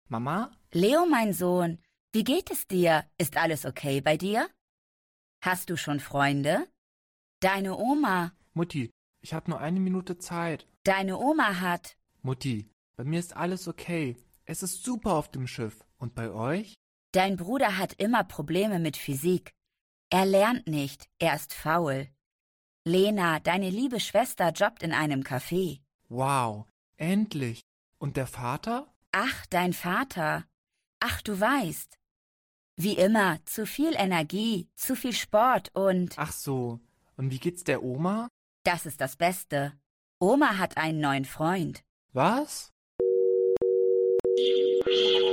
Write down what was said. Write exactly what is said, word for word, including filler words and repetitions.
Mama? Leo, mein Sohn, wie geht es dir? Ist alles okay bei dir? Hast du schon Freunde? Deine Oma. Mutti, ich habe nur eine Minute Zeit. Deine Oma hat. Mutti, bei mir ist alles okay. Es ist super auf dem Schiff. Und bei euch? Dein Bruder hat immer Probleme mit Physik. Er lernt nicht, er ist faul. Lena, deine liebe Schwester jobbt in einem Café. Wow, endlich. Und der Vater? Ach, dein Vater. Ach, du weißt. Wie immer, zu viel Energie, zu viel Sport und... Ach so, und wie geht's der Oma? Das ist das Beste. Oma hat einen neuen Freund. Was?